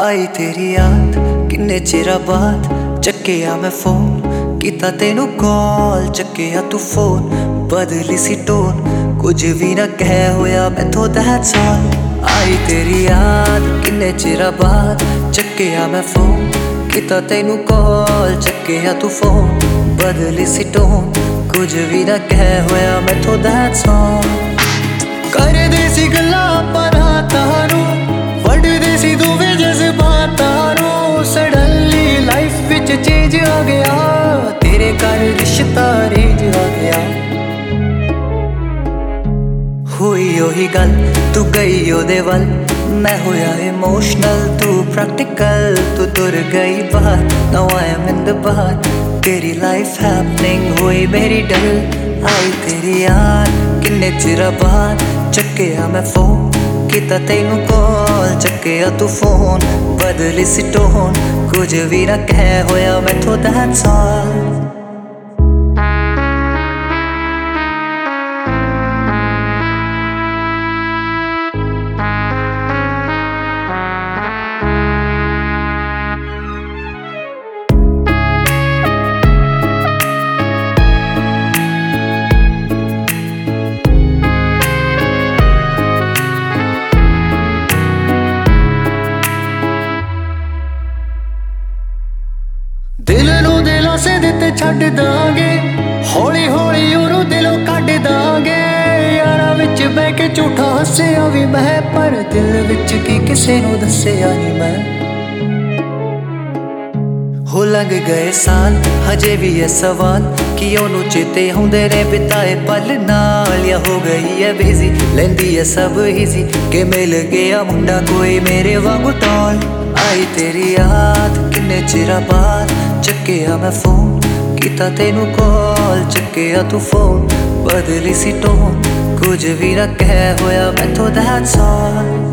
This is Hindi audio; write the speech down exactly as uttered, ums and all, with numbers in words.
आई तेरी याद किन्ने चिरा बाद चक्केया मैं फोन कीता तेनू कॉल चक्केया तू फोन बदली सी टोन कुछ भी ना कह होया मैथों दैट्स ऑल। आई तेरी याद किन्ने चिरा बाद चक्केया मैं फोन कीता तेनू कॉल चक्केया तू फोन बदली सी टोन कुछ भी ना कह होया मैथों दैट्स ऑल। कर दे सी गल्लां परातां नूं वड्डदे सी दोवें जज़्बातां नूं सडनली लाइफ विच चेंज आ गया तेरे घर रिश्ता रेंज आ गया। हुई ओही गल तू गई ओदे वल मैं होया इमोशनल तू प्रैक्टिकल तू तुर गई बाहर now I am in the बाहर तेरी लाइफ हैपनिंग हुई मेरी डल। आई तेरी याद किन्ने चिरा बाद चक्केया मैं फोन कीता तेनू कॉल चक्केया तू फोन बदली सी टोन कुछ भी ना कह होया मैथों दैट्स ऑल। दिल नू दिलों से दिते छड्ड दांगे हौली हौली ओनू दिलों कड्ड दांगे यारां विच बैठ के झूठा हस्सिया भी मैं पर दिल विच की किसे नू दस्सिया नहीं मैं। हो लग गए साल हजे भी है सवाल कि ओनू चेते आउंदे ने बिताए पल नाल या हो गई है बिजी लैंदी है सब इजी के मिल गया मुंडा कोई मेरे वांगू टॉल। आई तेरी याद किन्ने चिरा बाद चक्केया मैं फोन कीता तेनू कॉल चक्केया तू फोन बदली सी टोन कुछ भी ना कह होया मैथों दैट्स ऑल।